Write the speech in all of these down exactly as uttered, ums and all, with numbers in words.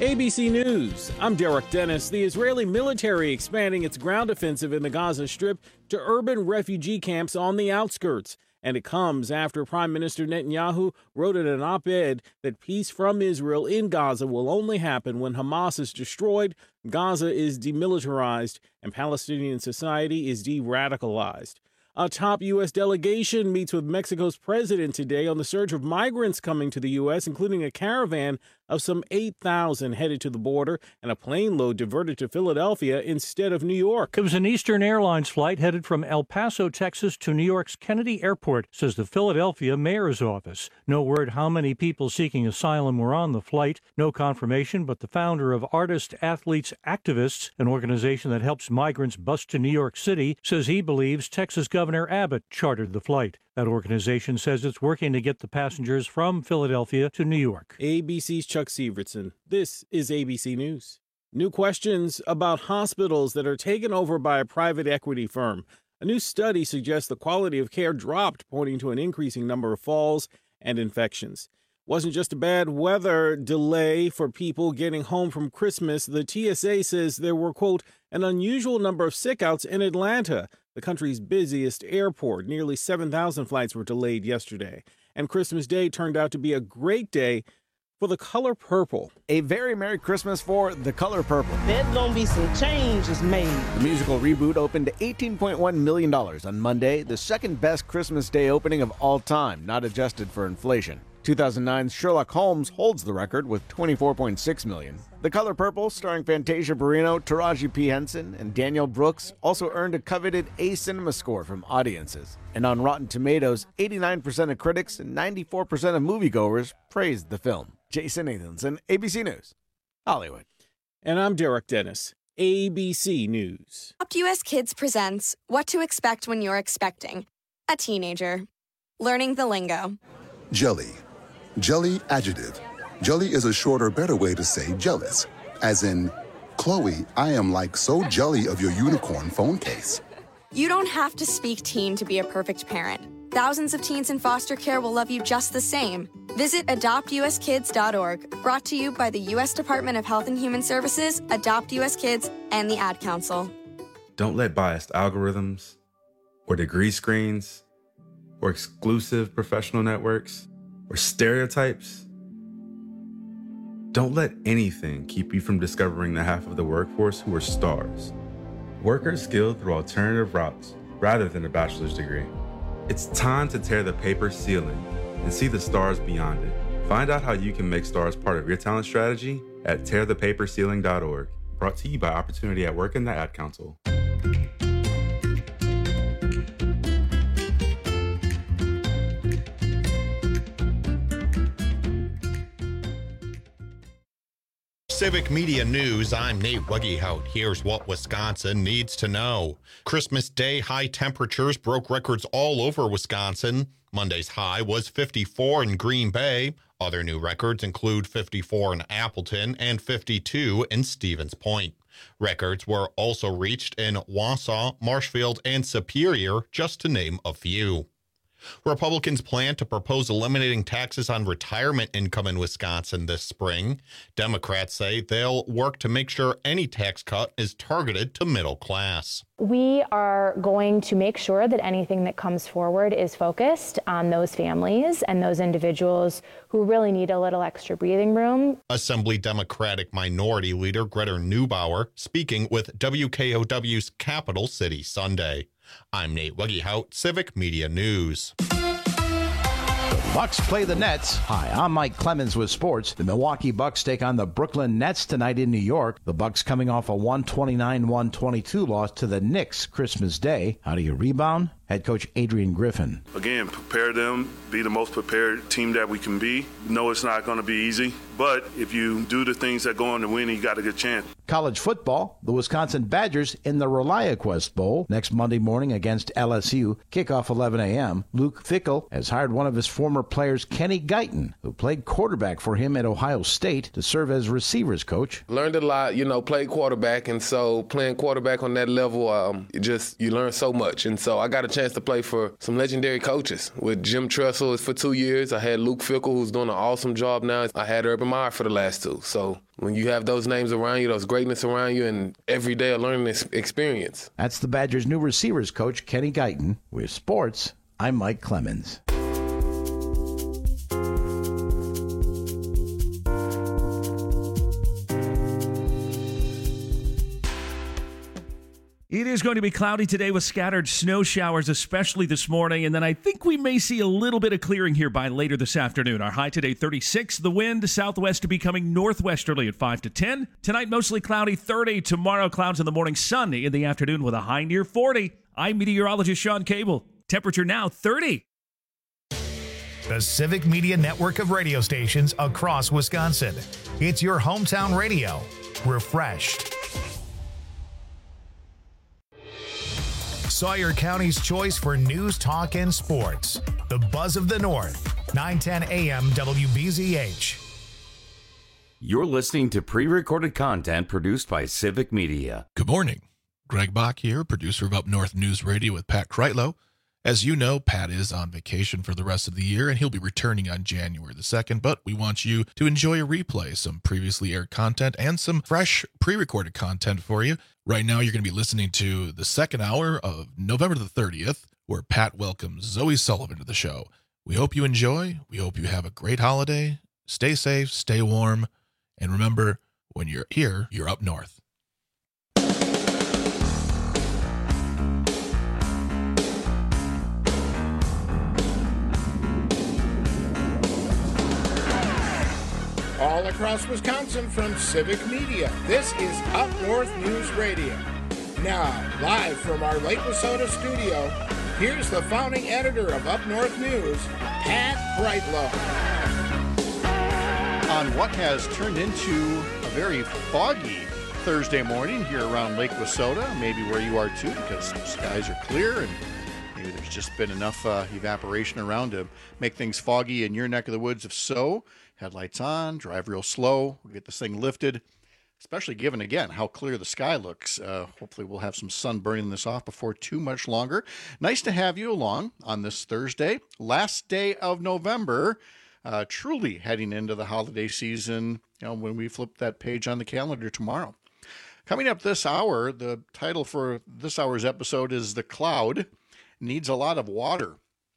A B C News, I'm Derek Dennis. The Israeli military expanding its ground offensive in the Gaza Strip to urban refugee camps on the outskirts. And it comes after Prime Minister Netanyahu wrote in an op-ed that peace from Israel in Gaza will only happen when Hamas is destroyed, Gaza is demilitarized, and Palestinian society is de-radicalized. A top U S delegation meets with Mexico's president today on the surge of migrants coming to the U S, including a caravan of some eight thousand headed to the border and a plane load diverted to Philadelphia instead of New York. It was an Eastern Airlines flight headed from El Paso, Texas to New York's Kennedy Airport, says the Philadelphia mayor's office. No word how many people seeking asylum were on the flight. No confirmation, but the founder of Artists, Athletes, Activists, an organization that helps migrants bus to New York City, says he believes Texas Governor Abbott chartered the flight. That organization says it's working to get the passengers from Philadelphia to New York. A B C's Chuck Severson. This is A B C News. New questions about hospitals that are taken over by a private equity firm. A new study suggests the quality of care dropped, pointing to an increasing number of falls and infections. Wasn't just a bad weather delay for people getting home from Christmas. The T S A says there were, quote, an unusual number of sickouts in Atlanta, the country's busiest airport. Nearly seven thousand flights were delayed yesterday. And Christmas Day turned out to be a great day for The Color Purple. A very Merry Christmas for The Color Purple. There's gonna be some changes made. The musical reboot opened to eighteen point one million dollars on Monday, the second best Christmas Day opening of all time, not adjusted for inflation. two thousand nine's Sherlock Holmes holds the record with twenty-four point six million dollars. The Color Purple, starring Fantasia Barrino, Taraji P. Henson, and Danielle Brooks, also earned a coveted A Cinema score from audiences. And on Rotten Tomatoes, eighty-nine percent of critics and ninety-four percent of moviegoers praised the film. Jason Nathanson, A B C News, Hollywood. And I'm Derek Dennis, A B C News. Adopt U S Kids presents What to Expect When You're Expecting a Teenager. Learning the lingo. Jelly. Jelly adjective. Jelly is a shorter, better way to say jealous. As in, Chloe, I am like so jelly of your unicorn phone case. You don't have to speak teen to be a perfect parent. Thousands of teens in foster care will love you just the same. Visit adopt u s kids dot org, brought to you by the U S Department of Health and Human Services, Adopt U S Kids, and the Ad Council. Don't let biased algorithms, or degree screens, or exclusive professional networks, or stereotypes, don't let anything keep you from discovering the half of the workforce who are stars. Workers skilled through alternative routes rather than a bachelor's degree. It's time to tear the paper ceiling and see the stars beyond it. Find out how you can make stars part of your talent strategy at tear the paper ceiling dot org. Brought to you by Opportunity at Work and the Ad Council. Civic Media News, I'm Nate Wuggyhout. Here's what Wisconsin needs to know. Christmas Day high temperatures broke records all over Wisconsin. Monday's high was fifty-four in Green Bay. Other new records include fifty-four in Appleton and fifty-two in Stevens Point. Records were also reached in Wausau, Marshfield, and Superior, just to name a few. Republicans plan to propose eliminating taxes on retirement income in Wisconsin this spring. Democrats say they'll work to make sure any tax cut is targeted to middle class. We are going to make sure that anything that comes forward is focused on those families and those individuals who really need a little extra breathing room. Assembly Democratic Minority Leader Greta Neubauer speaking with W K O W's Capital City Sunday. I'm Nate Wuggyhout, Civic Media News. Bucks play the Nets. Hi, I'm Mike Clemens with sports. The Milwaukee Bucks take on the Brooklyn Nets tonight in New York. The Bucks coming off a one twenty-nine one twenty-two loss to the Knicks Christmas Day. How do you rebound? Head coach Adrian Griffin. Again, prepare them, be the most prepared team that we can be. No, it's not going to be easy, but if you do the things that go on to win, you got a good chance. College football, the Wisconsin Badgers in the ReliaQuest Bowl next Monday morning against L S U. Kickoff eleven a.m. Luke Fickell has hired one of his former players, Kenny Guyton, who played quarterback for him at Ohio State, to serve as receivers coach. Learned a lot, you know, played quarterback, and so playing quarterback on that level, um, it just you learn so much. And so I got a chance to play for some legendary coaches. With Jim Tressel for two years, I had Luke Fickell, who's doing an awesome job now. I had Urban Meyer for the last two. So when you have those names around you, those greatness around you, and every day a learning experience. That's the Badgers' new receivers coach, Kenny Guyton. With sports, I'm Mike Clemens. It is going to be cloudy today with scattered snow showers, especially this morning, and then I think we may see a little bit of clearing here by later this afternoon. Our high today, thirty-six. The wind southwest becoming northwesterly at five to ten. Tonight, mostly cloudy, thirty. Tomorrow, clouds in the morning, sunny in the afternoon with a high near forty. I'm meteorologist Sean Cable. Temperature now, thirty. The Civic Media network of radio stations across Wisconsin. It's your hometown radio. Refreshed. Sawyer County's choice for news, talk, and sports. The Buzz of the North, nine ten a m W B Z H. You're listening to pre-recorded content produced by Civic Media. Good morning. Greg Bach here, producer of Up North News Radio with Pat Kreitlow. As you know, Pat is on vacation for the rest of the year, and he'll be returning on January the second, but we want you to enjoy a replay, some previously aired content, and some fresh pre-recorded content for you. Right now, you're going to be listening to the second hour of November the thirtieth, where Pat welcomes Zoe Sullivan to the show. We hope you enjoy. We hope you have a great holiday. Stay safe, stay warm, and remember, when you're here, you're up north. All across Wisconsin from Civic Media, this is Up North News Radio. Now, live from our Lake Wissota studio, here's the founding editor of Up North News, Pat Kreitlow. On what has turned into a very foggy Thursday morning here around Lake Wissota, maybe where you are too, because the skies are clear and maybe there's just been enough uh, evaporation around to make things foggy in your neck of the woods. If so, headlights on, drive real slow, we'll get this thing lifted, especially given, again, how clear the sky looks. Uh, hopefully we'll have some sun burning this off before too much longer. Nice to have you along on this Thursday, last day of November, uh, truly heading into the holiday season, you know, when we flip that page on the calendar tomorrow. Coming up this hour, the title for this hour's episode is The Cloud Needs a Lot of Water.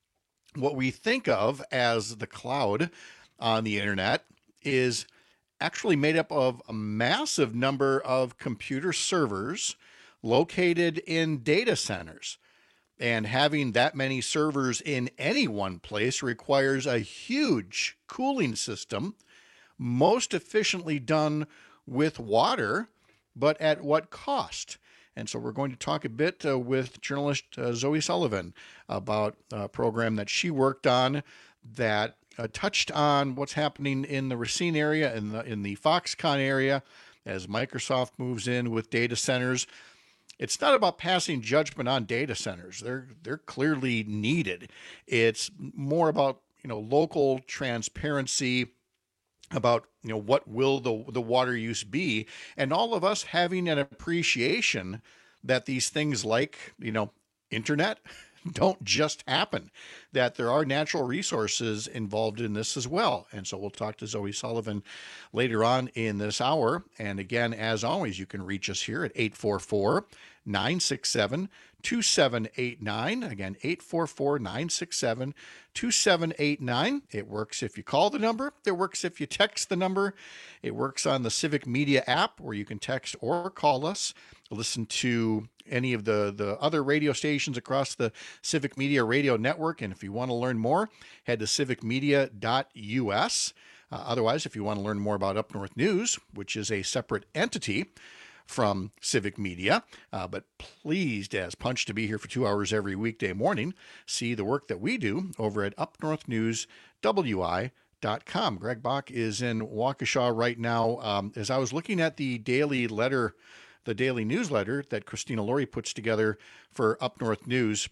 What we think of as the cloud on the internet is actually made up of a massive number of computer servers located in data centers. And having that many servers in any one place requires a huge cooling system, most efficiently done with water, but at what cost? And so we're going to talk a bit uh, with journalist uh, Zoe Sullivan about a program that she worked on that Uh, touched on what's happening in the Racine area and in, in the Foxconn area as Microsoft moves in with data centers. It's not about passing judgment on data centers. They're they're clearly needed. It's more about, you know, local transparency about, you know, what will the the water use be, and all of us having an appreciation that these things like, you know, internet don't just happen, that there are natural resources involved in this as well. And so we'll talk to Zoe Sullivan later on in this hour. And again, as always, you can reach us here at eight four four, nine six seven, two seven eight nine. Again, eight four four, nine six seven, two seven eight nine. It works if you call the number. It works if you text the number. It works on the Civic Media app where you can text or call us. Listen to any of the, the other radio stations across the Civic Media radio network. And if you want to learn more, head to civic media dot u s. Uh, otherwise, if you want to learn more about Up North News, which is a separate entity from Civic Media, uh, but pleased as punch to be here for two hours every weekday morning, see the work that we do over at up north news w i dot com. Greg Bach is in Waukesha right now. Um, as I was looking at the daily letter the daily newsletter that Christina Laurie puts together for Up North News,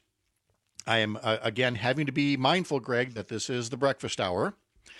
I am, uh, again, having to be mindful, Greg, that this is the breakfast hour.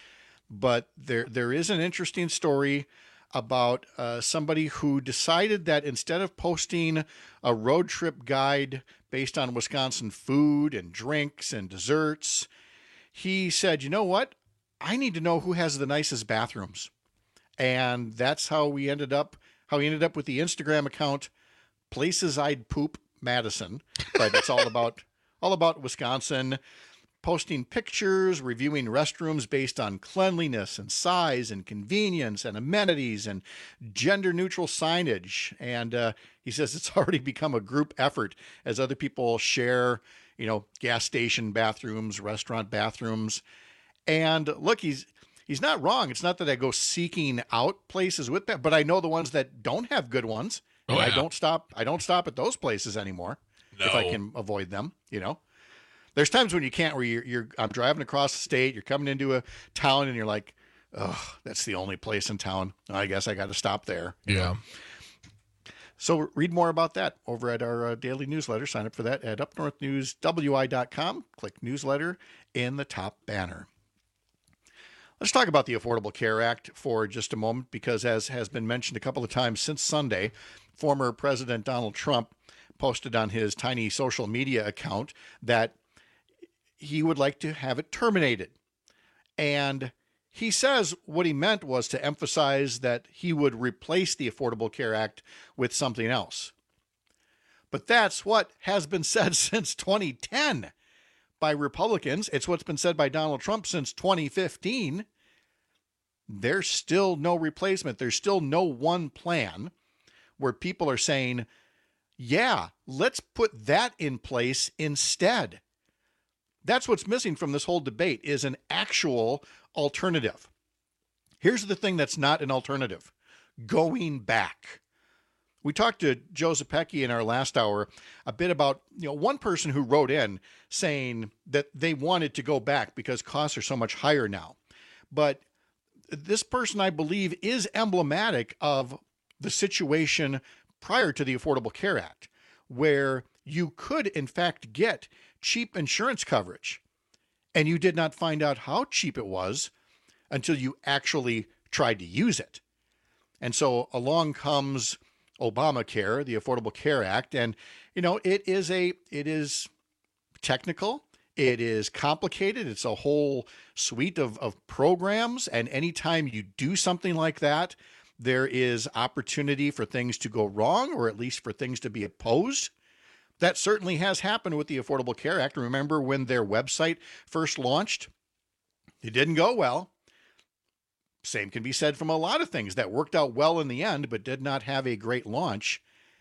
But there there is an interesting story about uh, somebody who decided that instead of posting a road trip guide based on Wisconsin food and drinks and desserts, he said, you know what? I need to know who has the nicest bathrooms. And that's how we ended up, how he ended up with the Instagram account, Places I'd Poop Madison. But it's all about, all about Wisconsin, posting pictures, reviewing restrooms based on cleanliness and size and convenience and amenities and gender-neutral signage. And uh, he says it's already become a group effort as other people share, you know, gas station bathrooms, restaurant bathrooms. And look, he's he's not wrong. It's not that I go seeking out places with that, but I know the ones that don't have good ones. Oh, and yeah. I don't stop. I don't stop at those places anymore No. if I can avoid them, you know. There's times when you can't, where you're, you're, I'm driving across the state, you're coming into a town and you're like, oh, that's the only place in town. I guess I got to stop there. Yeah. So read more about that over at our uh, daily newsletter. Sign up for that at up north news w i dot com. Click newsletter in the top banner. Let's talk about the Affordable Care Act for just a moment, because as has been mentioned a couple of times since Sunday, former President Donald Trump posted on his tiny social media account that he would like to have it terminated. And he says what he meant was to emphasize that he would replace the Affordable Care Act with something else. But that's what has been said since twenty ten by Republicans. It's what's been said by Donald Trump since twenty fifteen. There's still no replacement. There's still no one plan where people are saying, yeah, let's put that in place instead. That's what's missing from this whole debate, is an actual alternative. Here's the thing that's not an alternative: going back. We talked to Joe Zepecki in our last hour a bit about, you know, one person who wrote in saying that they wanted to go back because costs are so much higher now. But this person, I believe, is emblematic of the situation prior to the Affordable Care Act, where you could, in fact, get cheap insurance coverage, and you did not find out how cheap it was until you actually tried to use it. And so along comes Obamacare, the Affordable Care Act, and you know, it is a it is technical, it is complicated, it's a whole suite of, of programs, and anytime you do something like that, there is opportunity for things to go wrong, or at least for things to be opposed. That certainly has happened with the Affordable Care Act. Remember when their website first launched? It didn't go well. Same can be said from a lot of things that worked out well in the end, but did not have a great launch.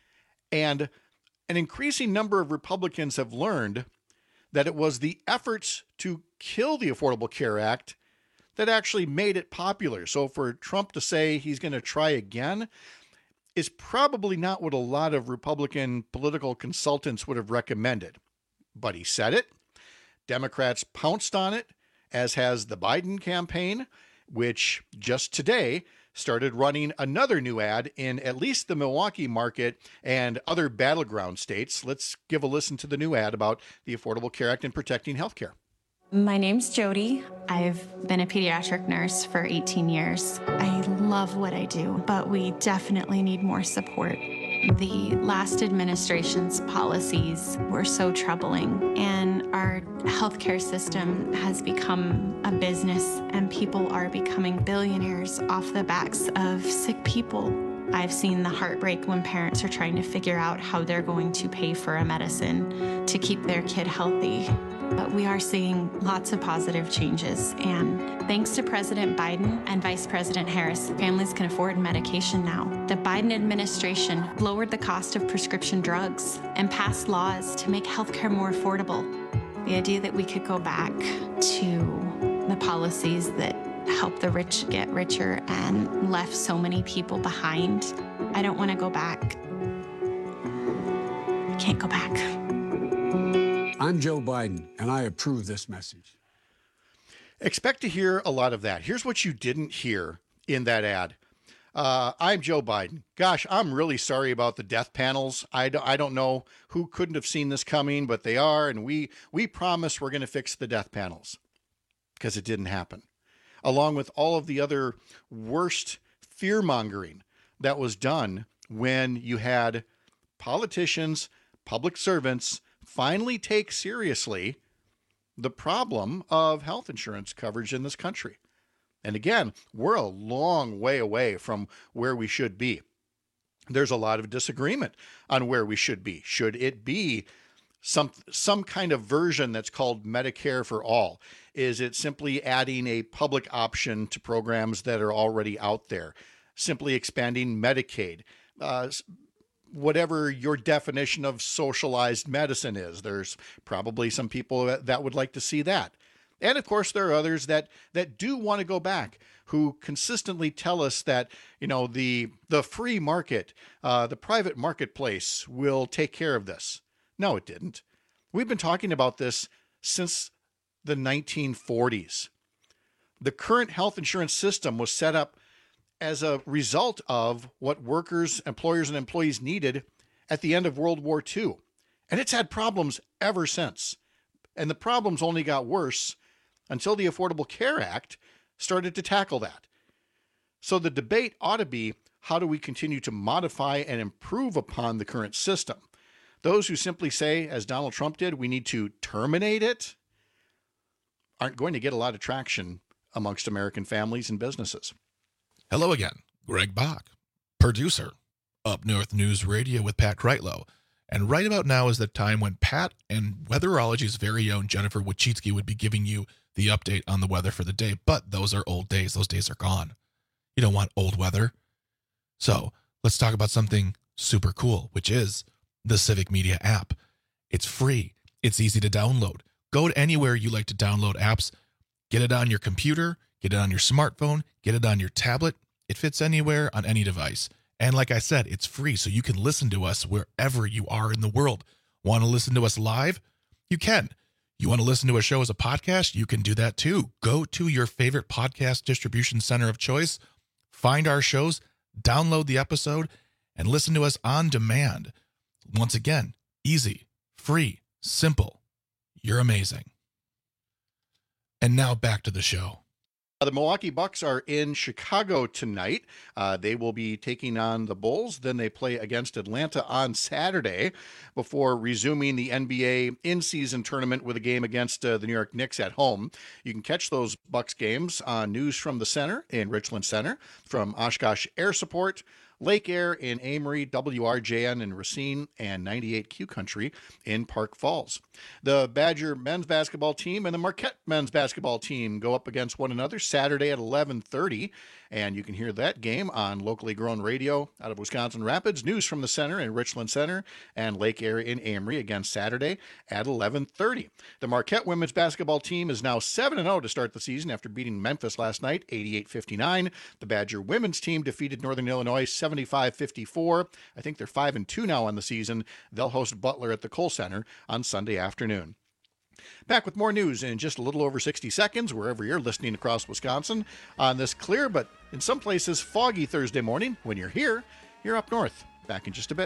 And an increasing number of Republicans have learned that it was the efforts to kill the Affordable Care Act that actually made it popular. So for Trump to say he's going to try again is probably not what a lot of Republican political consultants would have recommended. But he said it. Democrats pounced on it, as has the Biden campaign, which just today started running another new ad in at least the Milwaukee market and other battleground states. Let's give a listen to the new ad about the Affordable Care Act and protecting health care. My name's Jody. I've been a pediatric nurse for eighteen years. I love what I do, but we definitely need more support. The last administration's policies were so troubling, and our healthcare system has become a business, and people are becoming billionaires off the backs of sick people. I've seen the heartbreak when parents are trying to figure out how they're going to pay for a medicine to keep their kid healthy. But we are seeing lots of positive changes, and thanks to President Biden and Vice President Harris, families can afford medication now. The Biden administration lowered the cost of prescription drugs and passed laws to make healthcare more affordable. The idea that we could go back to the policies that helped the rich get richer and left so many people behind, I don't want to go back. I can't go back. I'm Joe Biden, and I approve this message. Expect to hear a lot of that. Here's what you didn't hear in that ad. Uh, I'm Joe Biden. Gosh, I'm really sorry about the death panels. I, do, I don't know who couldn't have seen this coming, but they are, and we, we promise we're going to fix the death panels, because it didn't happen. Along with all of the other worst fear-mongering that was done when you had politicians, public servants, finally take seriously the problem of health insurance coverage in this country. And again, we're a long way away from where we should be. There's a lot of disagreement on where we should be. Should it be some some kind of version that's called Medicare for all? Is it simply adding a public option to programs that are already out there? Simply expanding Medicaid? Uh, whatever your definition of socialized medicine is, there's probably some people that, that would like to see that. And of course, there are others that that do want to go back, who consistently tell us that, you know, the the free market, uh, the private marketplace will take care of this. No, it didn't. We've been talking about this since the nineteen forties. The current health insurance system was set up as a result of what workers, employers, and employees needed at the end of World War Two. And it's had problems ever since. And the problems only got worse until the Affordable Care Act started to tackle that. So the debate ought to be, how do we continue to modify and improve upon the current system? Those who simply say, as Donald Trump did, we need to terminate it, aren't going to get a lot of traction amongst American families and businesses. Hello again, Greg Bach, producer, Up North News Radio with Pat Kreitlow. And right about now is the time when Pat and weatherology's very own Jennifer Wachitsky would be giving you the update on the weather for the day. But those are old days. Those days are gone. You don't want old weather. So let's talk about something super cool, which is the Civic Media app. It's free. It's easy to download. Go to anywhere you like to download apps. Get it on your computer. Get it on your smartphone. Get it on your tablet. It fits anywhere on any device. And like I said, it's free, so you can listen to us wherever you are in the world. Want to listen to us live? You can. You want to listen to a show as a podcast? You can do that too. Go to your favorite podcast distribution center of choice, find our shows, download the episode, and listen to us on demand. Once again, easy, free, simple. You're amazing. And now back to the show. The Milwaukee Bucks are in Chicago tonight. Uh, they will be taking on the Bulls. Then they play against Atlanta on Saturday before resuming the N B A in-season tournament with a game against uh, the New York Knicks at home. You can catch those Bucks games on News from the Center in Richland Center, from Oshkosh Air Support, Lake Air in Amory, W R J N in Racine, and ninety-eight Q Country in Park Falls. The Badger men's basketball team and the Marquette men's basketball team go up against one another Saturday at eleven thirty, and you can hear that game on locally grown radio out of Wisconsin Rapids, News from the Center in Richland Center, and Lake Air in Amory again Saturday at eleven thirty. The Marquette women's basketball team is now seven and oh to start the season after beating Memphis last night, eighty-eight fifty-nine. The Badger women's team defeated Northern Illinois seventy-five fifty-four. I think they're five and two now on the season. They'll host Butler at the Kohl Center on Sunday afternoon. Back with more news in just a little over sixty seconds, wherever you're listening across Wisconsin, on this clear but in some places foggy Thursday morning. When you're here, you're up north. Back in just a bit.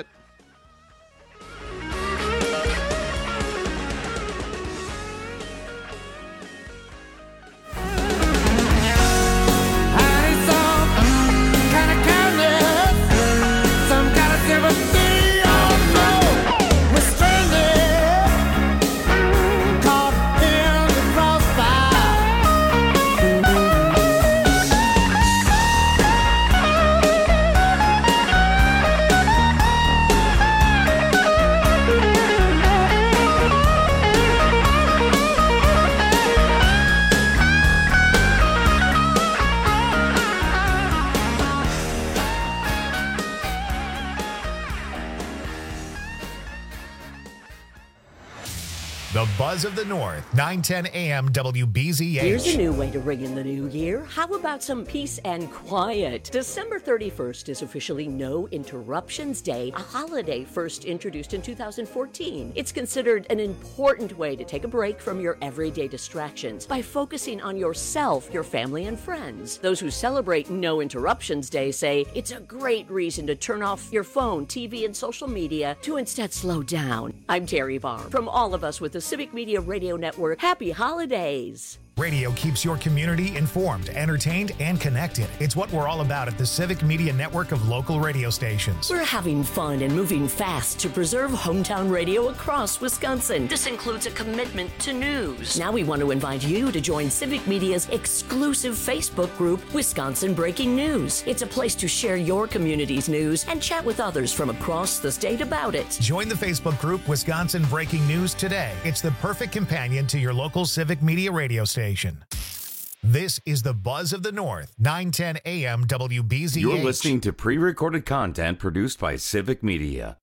The Buzz of the North, nine ten A M W B Z H. Here's a new way to ring in the new year. How about some peace and quiet? December thirty-first is officially No Interruptions Day, a holiday first introduced in two thousand fourteen. It's considered an important way to take a break from your everyday distractions by focusing on yourself, your family, and friends. Those who celebrate No Interruptions Day say it's a great reason to turn off your phone, T V, and social media to instead slow down. I'm Terry Barr. From all of us with the Civic Media Radio Network, happy holidays. Radio keeps your community informed, entertained, and connected. It's what we're all about at the Civic Media Network of local radio stations. We're having fun and moving fast to preserve hometown radio across Wisconsin. This includes a commitment to news. Now we want to invite you to join Civic Media's exclusive Facebook group, Wisconsin Breaking News. It's a place to share your community's news and chat with others from across the state about it. Join the Facebook group Wisconsin Breaking News today. It's the perfect companion to your local Civic Media radio station. This is the Buzz of the North, nine ten A M W B Z H. You're listening to pre-recorded content produced by Civic Media.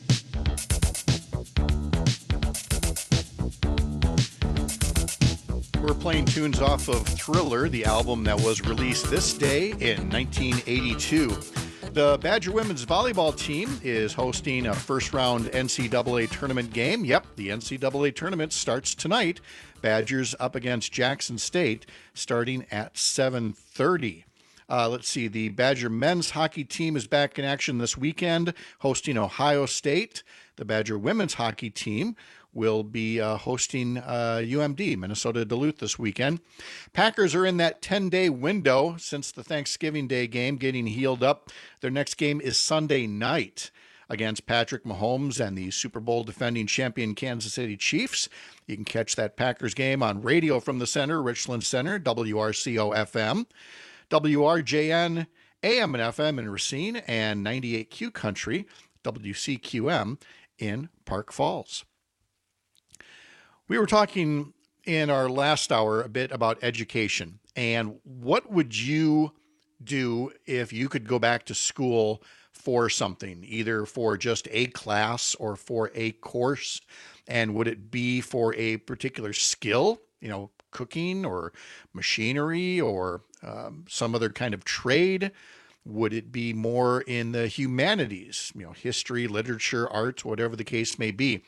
We're playing tunes off of Thriller, the album that was released this day in nineteen eighty-two. The Badger women's volleyball team is hosting a first-round N C double A tournament game. Yep, the N C double A tournament starts tonight. Badgers up against Jackson State starting at seven thirty. Uh, let's see, the Badger men's hockey team is back in action this weekend, hosting Ohio State. The Badger women's hockey team will be uh, hosting uh, U M D, Minnesota Duluth, this weekend. Packers are in that ten-day window since the Thanksgiving Day game, getting healed up. Their next game is Sunday night against Patrick Mahomes and the Super Bowl defending champion Kansas City Chiefs. You can catch that Packers game on radio from the center, Richland Center, W R C O F M, W R J N A M and F M in Racine, and ninety-eight Q Country, W C Q M in Park Falls. We were talking in our last hour a bit about education, and what would you do if you could go back to school for something, either for just a class or for a course? And would it be for a particular skill, you know, cooking or machinery or um, some other kind of trade? Would it be more in the humanities, you know, history, literature, arts, whatever the case may be?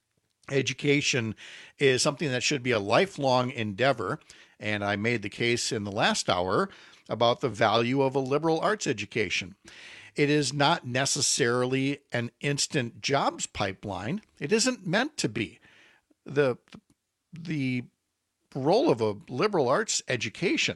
Education is something that should be a lifelong endeavor, and I made the case in the last hour about the value of a liberal arts education. It is not necessarily an instant jobs pipeline. It isn't meant to be. The, the role of a liberal arts education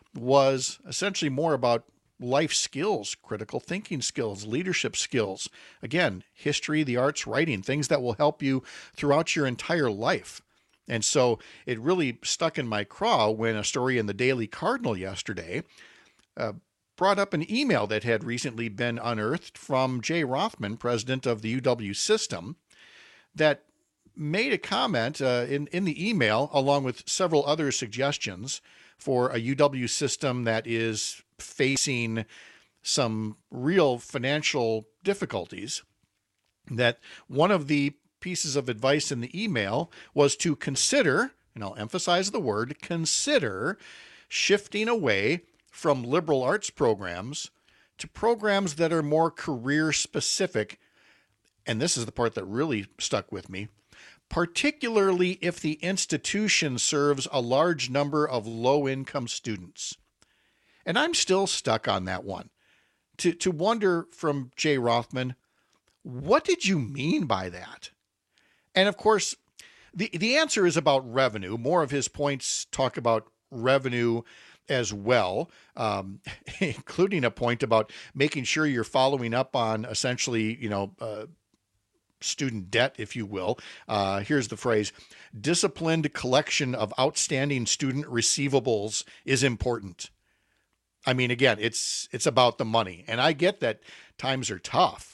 was essentially more about life skills, critical thinking skills, leadership skills. Again, history, the arts, writing, things that will help you throughout your entire life. And so it really stuck in my craw when a story in the Daily Cardinal yesterday uh, brought up an email that had recently been unearthed from Jay Rothman, president of the U W system, that made a comment uh, in, in the email, along with several other suggestions for a U W system that is facing some real financial difficulties, that one of the pieces of advice in the email was to consider, and I'll emphasize the word, consider shifting away from liberal arts programs to programs that are more career specific. And this is the part that really stuck with me, particularly if the institution serves a large number of low-income students. And I'm still stuck on that one. To, to wonder from Jay Rothman, what did you mean by that? And of course, the, the answer is about revenue. More of his points talk about revenue as well, um, including a point about making sure you're following up on essentially, you know, uh, student debt, if you will. Uh, here's the phrase: disciplined collection of outstanding student receivables is important. I mean, again, it's it's about the money. And I get that times are tough.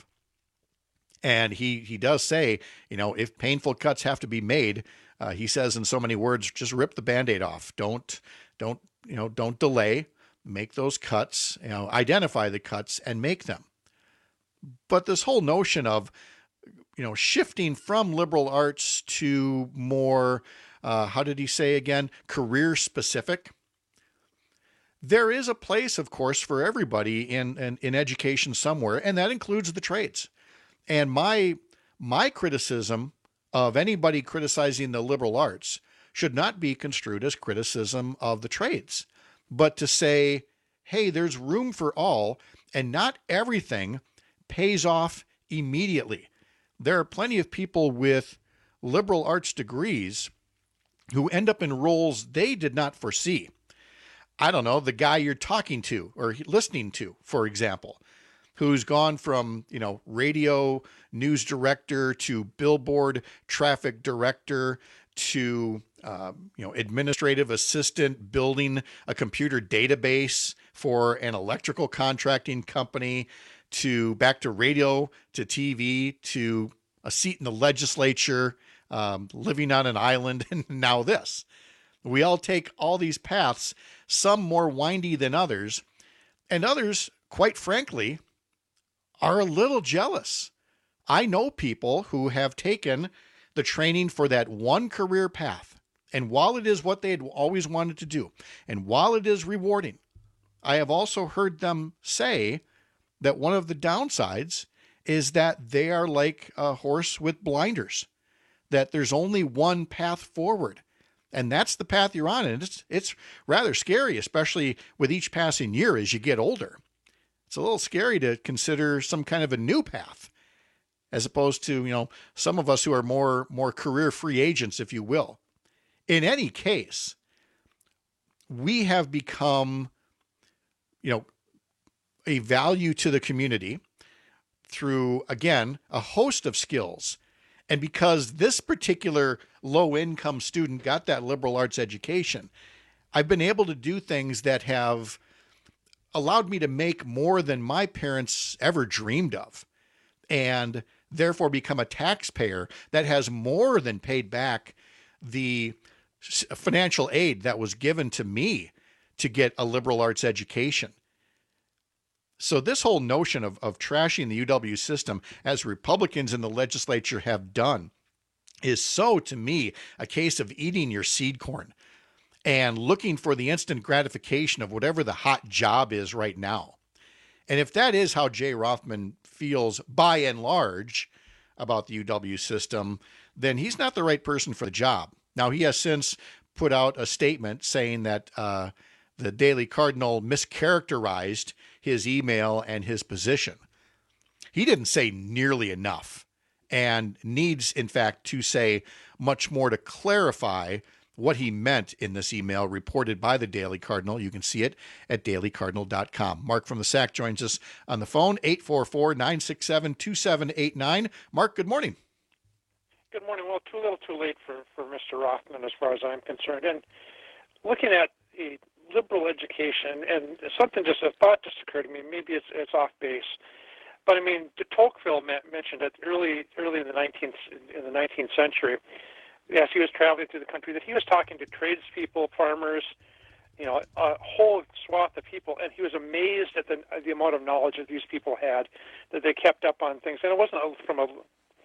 And he, he does say, you know, if painful cuts have to be made, uh, he says in so many words, just rip the Band-Aid off. Don't, don't, you know, don't delay. Make those cuts, you know, identify the cuts and make them. But this whole notion of, you know, shifting from liberal arts to more, uh, how did he say again, career specific. There is a place, of course, for everybody in, in, in education somewhere, and that includes the trades. And my, my criticism of anybody criticizing the liberal arts should not be construed as criticism of the trades, but to say, hey, there's room for all, and not everything pays off immediately. There are plenty of people with liberal arts degrees who end up in roles they did not foresee. I don't know, the guy you're talking to or listening to, for example, who's gone from, you know, radio news director to billboard traffic director to, uh, you know, administrative assistant building a computer database for an electrical contracting company, to back to radio, to T V, to a seat in the legislature, um, living on an island, and now this. We all take all these paths, some more windy than others, and others, quite frankly, are a little jealous. I know people who have taken the training for that one career path, and while it is what they had always wanted to do, and while it is rewarding, I have also heard them say that one of the downsides is that they are like a horse with blinders, that there's only one path forward. And that's the path you're on. And it's, it's rather scary, especially with each passing year as you get older. It's a little scary to consider some kind of a new path, as opposed to, you know, some of us who are more, more career free agents, if you will. In any case, we have become, you know, a value to the community through, again, a host of skills. And because this particular low-income student got that liberal arts education, I've been able to do things that have allowed me to make more than my parents ever dreamed of, and therefore become a taxpayer that has more than paid back the financial aid that was given to me to get a liberal arts education. So this whole notion of, of trashing the U W system, as Republicans in the legislature have done, is so, to me, a case of eating your seed corn and looking for the instant gratification of whatever the hot job is right now. And if that is how Jay Rothman feels by and large about the U W system, then he's not the right person for the job. Now, he has since put out a statement saying that uh, the Daily Cardinal mischaracterized his email and his position. He didn't say nearly enough, and needs, in fact, to say much more to clarify what he meant in this email reported by the Daily Cardinal. You can see it at daily cardinal dot com. Mark from the S A C joins us on the phone, eight four four, nine six seven, two seven eight nine. Mark, good morning. Good morning. Well, too little too late for, for Mister Rothman as far as I'm concerned. And looking at a liberal education, and something just, a thought just occurred to me, maybe it's it's off base. But I mean, de Tocqueville mentioned it early, early in the nineteenth in the nineteenth century, as he was traveling through the country, that he was talking to tradespeople, farmers, you know, a whole swath of people, and he was amazed at the the amount of knowledge that these people had, that they kept up on things, and it wasn't from a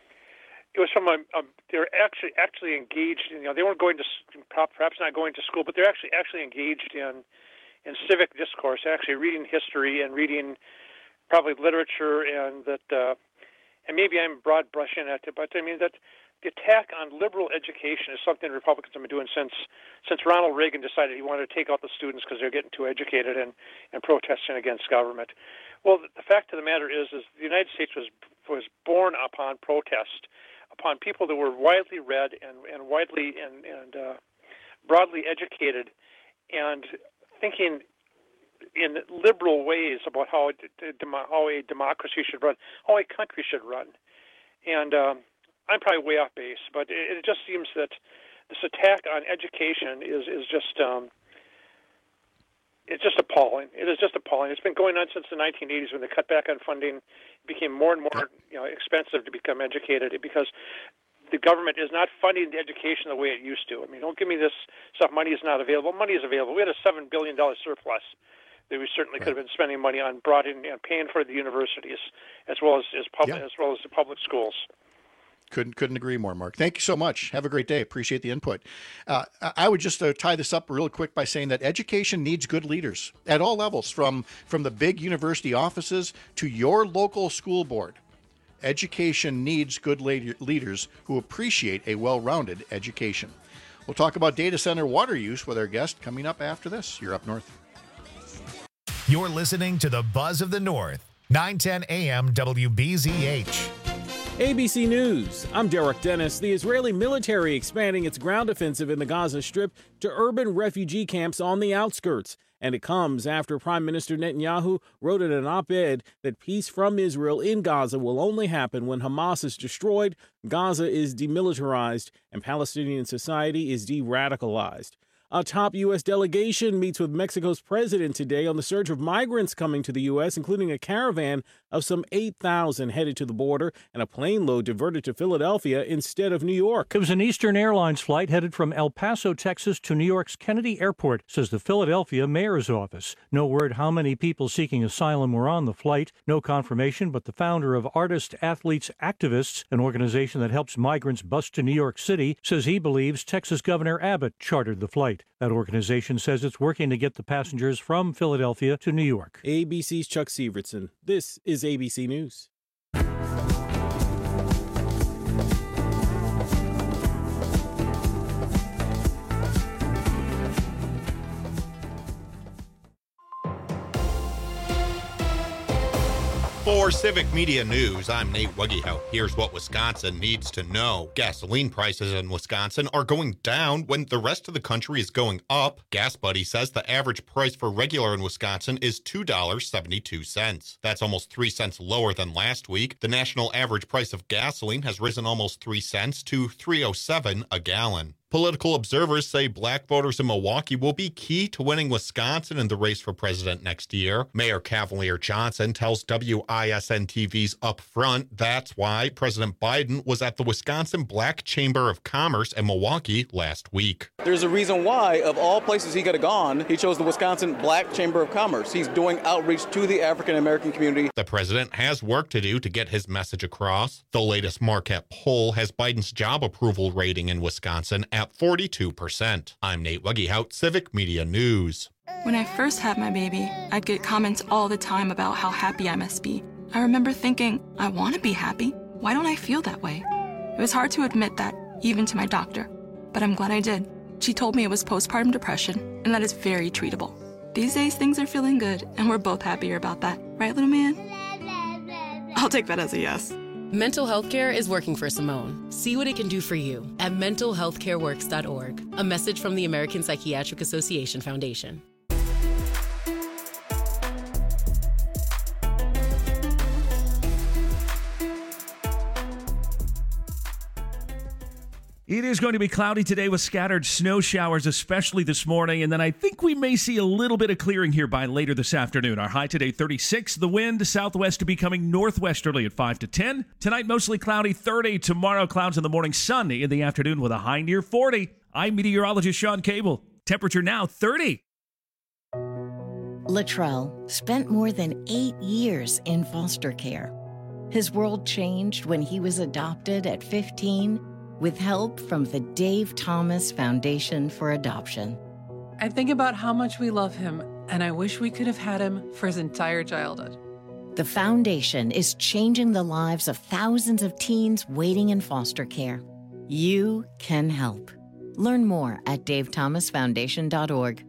it was from a, a they were actually actually engaged. You know, they weren't going to perhaps not going to school, but they're actually actually engaged in in civic discourse, actually reading history and reading probably literature, and that, uh, and maybe I'm broad brushing at it, but I mean that the attack on liberal education is something Republicans have been doing since since Ronald Reagan decided he wanted to take out the students because they're getting too educated and, and protesting against government. Well, the, the fact of the matter is, is the United States was was born upon protest, upon people that were widely read and, and widely and, and uh, broadly educated, and thinking in liberal ways about how how a democracy should run, how a country should run. And um, I'm probably way off base, but it, it just seems that this attack on education is is just um, it's just appalling. It is just appalling. It's been going on since the nineteen eighties when they cut back on funding. It became more and more you know expensive to become educated because the government is not funding the education the way it used to. I mean, don't give me this stuff. Money is not available. Money is available. We had a seven billion dollars surplus that we certainly could have been spending money on, brought in and paying for the universities as well as as, pub- yeah. as well as the public schools. Couldn't couldn't agree more, Mark. Thank you so much. Have a great day. Appreciate the input. Uh, I would just uh, tie this up real quick by saying that education needs good leaders at all levels, from from the big university offices to your local school board. Education needs good la- leaders who appreciate a well-rounded education. We'll talk about data center water use with our guest coming up after this. You're Up North. You're listening to the Buzz of the North, nine ten A M W B Z H. A B C News, I'm Derek Dennis. The Israeli military expanding its ground offensive in the Gaza Strip to urban refugee camps on the outskirts. And it comes after Prime Minister Netanyahu wrote in an op-ed that peace from Israel in Gaza will only happen when Hamas is destroyed, Gaza is demilitarized, and Palestinian society is de-radicalized. A top U S delegation meets with Mexico's president today on the surge of migrants coming to the U S, including a caravan of some eight thousand headed to the border and a plane load diverted to Philadelphia instead of New York. It was an Eastern Airlines flight headed from El Paso, Texas to New York's Kennedy Airport, says the Philadelphia mayor's office. No word how many people seeking asylum were on the flight. No confirmation, but the founder of Artists, Athletes, Activists, an organization that helps migrants bus to New York City, says he believes Texas Governor Abbott chartered the flight. That organization says it's working to get the passengers from Philadelphia to New York. A B C's Chuck Severson. This is A B C News. For Civic Media News, I'm Nate Wuggyhout. Here's what Wisconsin needs to know. Gasoline prices in Wisconsin are going down when the rest of the country is going up. Gas Buddy says the average price for regular in Wisconsin is two dollars and seventy-two cents. That's almost three cents lower than last week. The national average price of gasoline has risen almost three cents to three oh seven a gallon. Political observers say black voters in Milwaukee will be key to winning Wisconsin in the race for president next year. Mayor Cavalier Johnson tells W I S N T V's Up Front that's why President Biden was at the Wisconsin Black Chamber of Commerce in Milwaukee last week. There's a reason why, of all places he could have gone, he chose the Wisconsin Black Chamber of Commerce. He's doing outreach to the African American community. The president has work to do to get his message across. The latest Marquette poll has Biden's job approval rating in Wisconsin at at forty-two percent. I'm Nate Wuggyhout, Civic Media News. When I first had my baby, I'd get comments all the time about how happy I must be. I remember thinking, I want to be happy. Why don't I feel that way? It was hard to admit that, even to my doctor. But I'm glad I did. She told me it was postpartum depression, and that is very treatable. These days, things are feeling good, and we're both happier about that. Right, little man? I'll take that as a yes. Mental health care is working for Simone. See what it can do for you at mental health care works dot org. A message from the American Psychiatric Association Foundation. It is going to be cloudy today with scattered snow showers, especially this morning. And then I think we may see a little bit of clearing here by later this afternoon. Our high today, thirty-six. The wind southwest becoming northwesterly at five to ten. Tonight, mostly cloudy, thirty. Tomorrow, clouds in the morning, sunny in the afternoon with a high near forty. I'm meteorologist Sean Cable. Temperature now, thirty. Latrell spent more than eight years in foster care. His world changed when he was adopted at fifteen with help from the Dave Thomas Foundation for Adoption. I think about how much we love him, and I wish we could have had him for his entire childhood. The foundation is changing the lives of thousands of teens waiting in foster care. You can help. Learn more at dave thomas foundation dot org.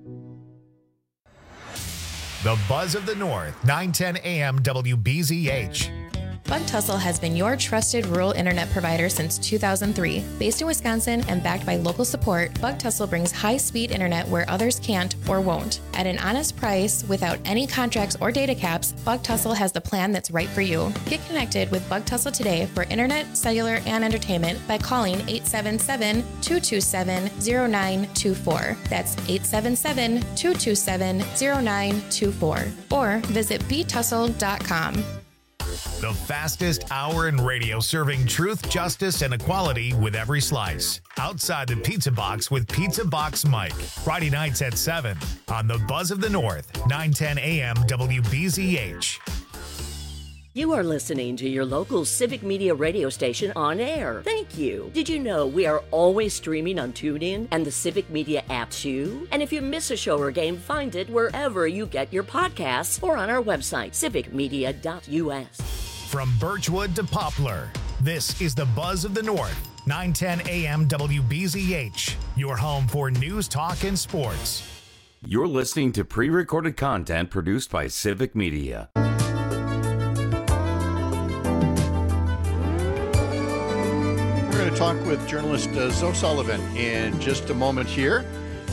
The Buzz of the North, nine ten A M W B Z H. Bug Tussle has been your trusted rural internet provider since two thousand three. Based in Wisconsin and backed by local support, Bug Tussle brings high-speed internet where others can't or won't. At an honest price, without any contracts or data caps, Bug Tussle has the plan that's right for you. Get connected with Bug Tussle today for internet, cellular, and entertainment by calling eight seven seven, two two seven, zero nine two four. That's eight seven seven, two two seven, zero nine two four. Or visit b tussle dot com. The fastest hour in radio, serving truth, justice, and equality with every slice. Outside the Pizza Box with Pizza Box Mike. Friday nights at seven on the Buzz of the North, nine ten A M W B Z H. You are listening to your local Civic Media radio station on air. Thank you. Did you know we are always streaming on TuneIn and the Civic Media app too? And if you miss a show or game, find it wherever you get your podcasts or on our website, civic media dot u s. From Birchwood to Poplar, this is the Buzz of the North, nine ten A M W B Z H, your home for news, talk, and sports. You're listening to pre-recorded content produced by Civic Media. talk with journalist uh, Zoe Sullivan in just a moment here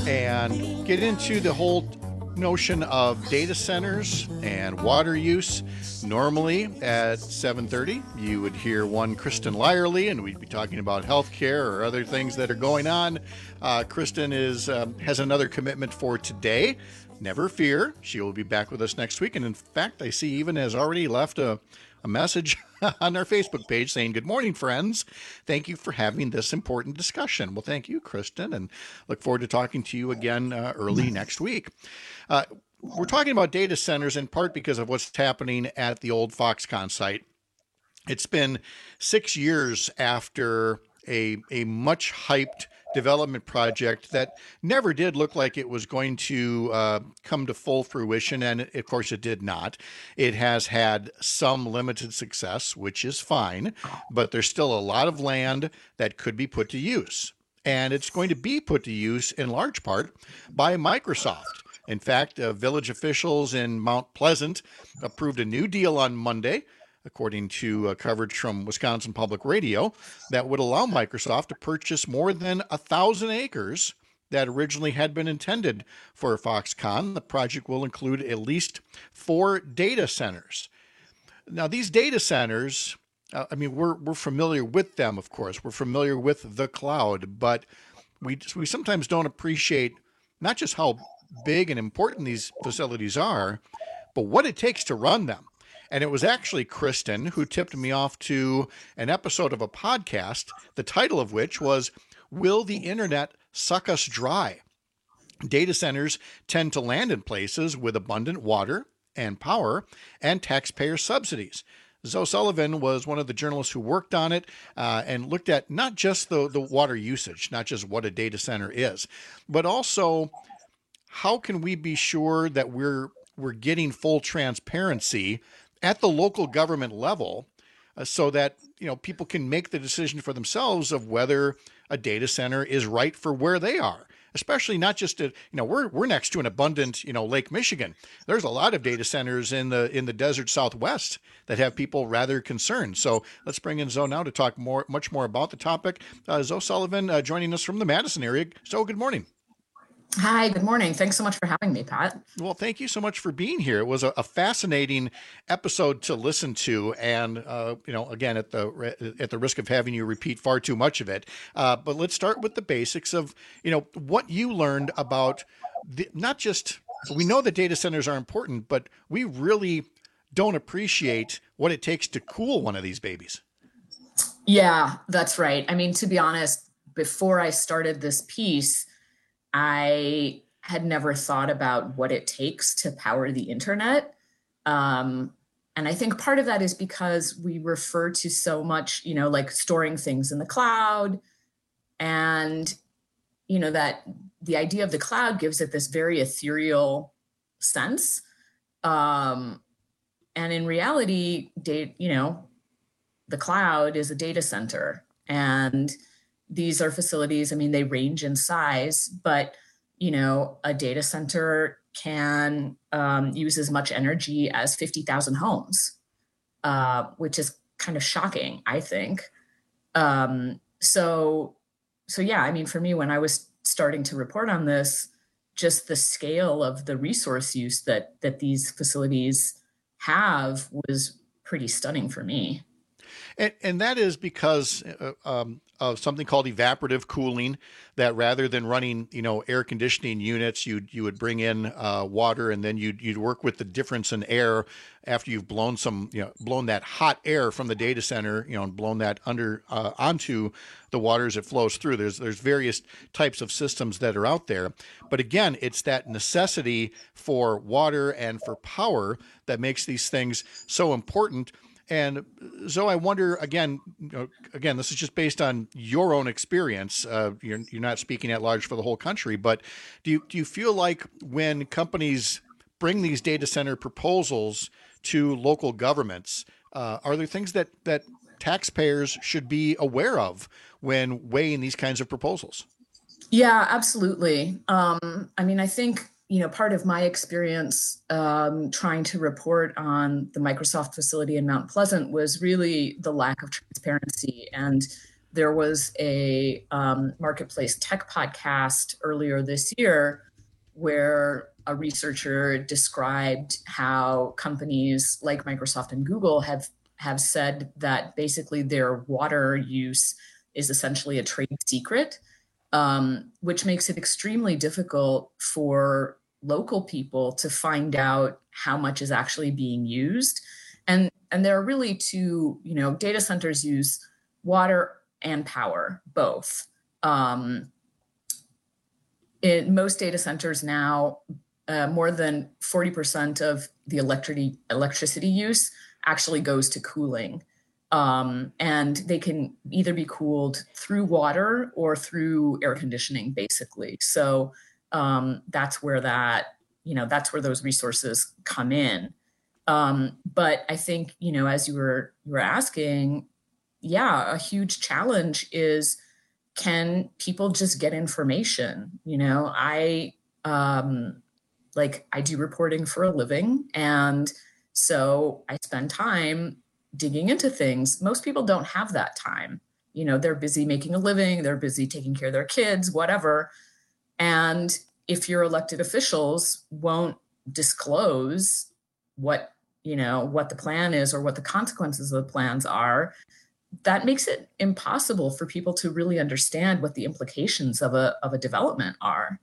and get into the whole notion of data centers and water use. Normally at seven thirty, you would hear one Kristen Lyerly, and we'd be talking about healthcare or other things that are going on. Uh, Kristen is um, has another commitment for today. Never fear, she will be back with us next week. And in fact, I see even has already left a, a message on our Facebook page saying, "Good morning, friends. Thank you for having this important discussion." Well, thank you, Kristen, and look forward to talking to you again uh, early next week. Uh, we're talking about data centers in part because of what's happening at the old Foxconn site. It's been six years after a, a much hyped development project that never did look like it was going to uh, come to full fruition, and of course it did not. It has had some limited success, which is fine, but there's still a lot of land that could be put to use, and it's going to be put to use in large part by Microsoft. In fact, uh, village officials in Mount Pleasant approved a new deal on Monday, according to uh, coverage from Wisconsin Public Radio, that would allow Microsoft to purchase more than a thousand acres that originally had been intended for Foxconn. The project will include at least four data centers. Now, these data centers, uh, I mean, we're we're familiar with them, of course. We're familiar with the cloud, but we we sometimes don't appreciate not just how big and important these facilities are, but what it takes to run them. And it was actually Kristen who tipped me off to an episode of a podcast, the title of which was, "Will the Internet Suck Us Dry?" Data centers tend to land in places with abundant water and power and taxpayer subsidies. Zoe Sullivan was one of the journalists who worked on it uh, and looked at not just the, the water usage, not just what a data center is, but also how can we be sure that we're we're getting full transparency at the local government level uh, so that, you know, people can make the decision for themselves of whether a data center is right for where they are, especially not just to, you know, we're we're next to an abundant, you know, Lake Michigan. There's a lot of data centers in the in the desert Southwest that have people rather concerned. So let's bring in Zoe now to talk more, much more about the topic. Uh, Zoe Sullivan uh, joining us from the Madison area. Zoe, good morning. Hi, good morning. Thanks so much for having me, Pat. Well, thank you so much for being here. It was a, a fascinating episode to listen to, and uh, you know, again, at the at the risk of having you repeat far too much of it, uh, but let's start with the basics of, you know, what you learned about the, not just, we know that data centers are important, but we really don't appreciate what it takes to cool one of these babies. Yeah, that's right. I mean, to be honest, before I started this piece, I had never thought about what it takes to power the internet. Um, and I think part of that is because we refer to so much, you know, like storing things in the cloud. And, you know, that the idea of the cloud gives it this very ethereal sense. Um, and in reality, data, you know, the cloud is a data center. And these are facilities, I mean, they range in size, but, you know, a data center can um, use as much energy as fifty thousand homes, uh, which is kind of shocking, I think. Um, so, so yeah, I mean, for me, when I was starting to report on this, just the scale of the resource use that that these facilities have was pretty stunning for me. And, and that is because uh, um, of something called evaporative cooling, that rather than running, you know, air conditioning units, you you would bring in uh, water, and then you'd you'd work with the difference in air after you've blown some, you know, blown that hot air from the data center, you know, and blown that under uh, onto the water as it flows through. There's there's various types of systems that are out there, but again, it's that necessity for water and for power that makes these things so important. And Zoe, I wonder, again, you know, again, this is just based on your own experience. Uh, you're, you're not speaking at large for the whole country, but do you, do you feel like when companies bring these data center proposals to local governments, uh, are there things that, that taxpayers should be aware of when weighing these kinds of proposals? Yeah, absolutely. Um, I mean, I think, you know, part of my experience um, trying to report on the Microsoft facility in Mount Pleasant was really the lack of transparency and there was a um, Marketplace Tech podcast earlier this year where a researcher described how companies like Microsoft and Google have, have said that basically their water use is essentially a trade secret, um, which makes it extremely difficult for local people to find out how much is actually being used. And, and there are really two, you know, data centers use water and power, both. Um, in most data centers now, uh, more than forty percent of the electricity electricity use actually goes to cooling. Um, and they can either be cooled through water or through air conditioning, basically. So um, that's where that, you know, that's where those resources come in. Um, but I think, you know, as you were, you were asking, yeah, a huge challenge is, can people just get information? You know, I, um, like I do reporting for a living. And so I spend time digging into things. Most people don't have that time. You know, they're busy making a living, they're busy taking care of their kids, whatever. And if your elected officials won't disclose what, you know, what the plan is or what the consequences of the plans are, that makes it impossible for people to really understand what the implications of a of a development are.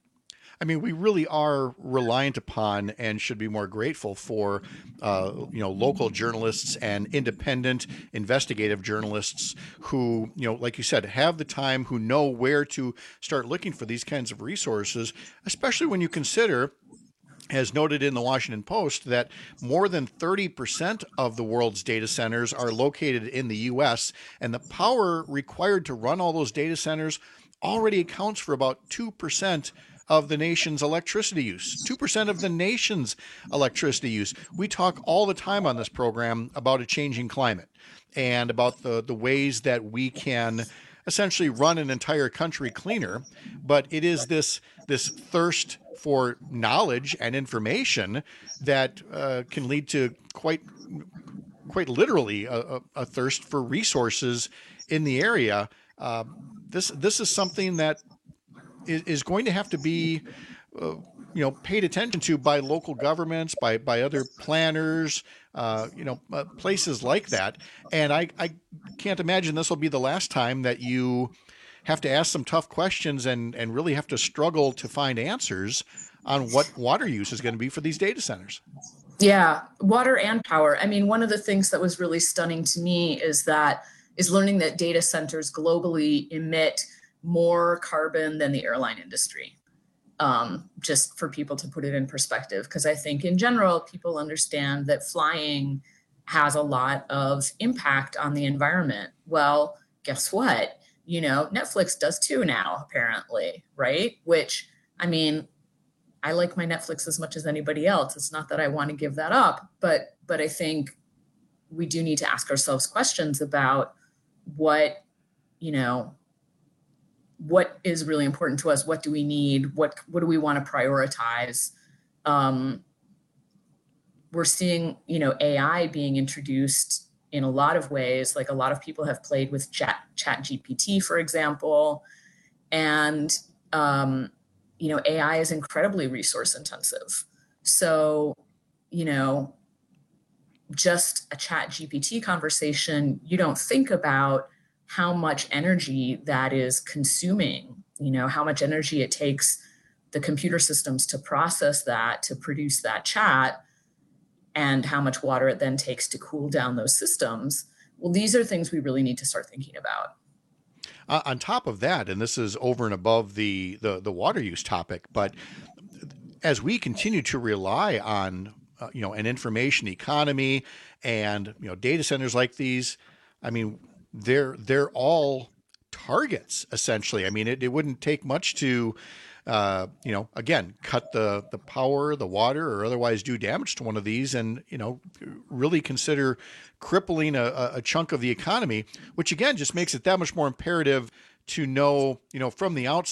I mean, we really are reliant upon and should be more grateful for, uh, you know, local journalists and independent investigative journalists who, you know, like you said, have the time, who know where to start looking for these kinds of resources, especially when you consider, as noted in the Washington Post, that more than thirty percent of the world's data centers are located in the U S, and the power required to run all those data centers already accounts for about two percent of the nation's electricity use, two percent of the nation's electricity use. We talk all the time on this program about a changing climate and about the, the ways that we can essentially run an entire country cleaner. But it is this, this thirst for knowledge and information that uh, can lead to quite, quite literally a, a thirst for resources in the area. Uh, this, this is something that is going to have to be, uh, you know, paid attention to by local governments, by by other planners, uh, you know, uh, places like that. And I, I can't imagine this will be the last time that you have to ask some tough questions and, and really have to struggle to find answers on what water use is going to be for these data centers. Yeah, water and power. I mean, one of the things that was really stunning to me is that is learning that data centers globally emit more carbon than the airline industry, um, just for people to put it in perspective. Because I think in general, people understand that flying has a lot of impact on the environment. Well, guess what? You know, Netflix does too now, apparently, right? Which, I mean, I like my Netflix as much as anybody else. It's not that I want to give that up, but but I think we do need to ask ourselves questions about what, you know, what is really important to us? What do we need? What, what do we want to prioritize? Um, we're seeing, you know, A I being introduced in a lot of ways. Like a lot of people have played with Chat, Chat G P T, for example. And, um, you know, A I is incredibly resource intensive. So, you know, just a Chat G P T conversation, you don't think about how much energy that is consuming, you know, how much energy it takes the computer systems to process that, to produce that chat, and how much water it then takes to cool down those systems. Well, these are things we really need to start thinking about. Uh, on top of that, and this is over and above the, the, the water use topic, but as we continue to rely on, uh, you know, an information economy and, you know, data centers like these, I mean, they're they're all targets, essentially. I mean, it, it wouldn't take much to, uh, you know, again, cut the, the power, the water, or otherwise do damage to one of these and, you know, really consider crippling a, a chunk of the economy, which, again, just makes it that much more imperative to know, you know, from the outset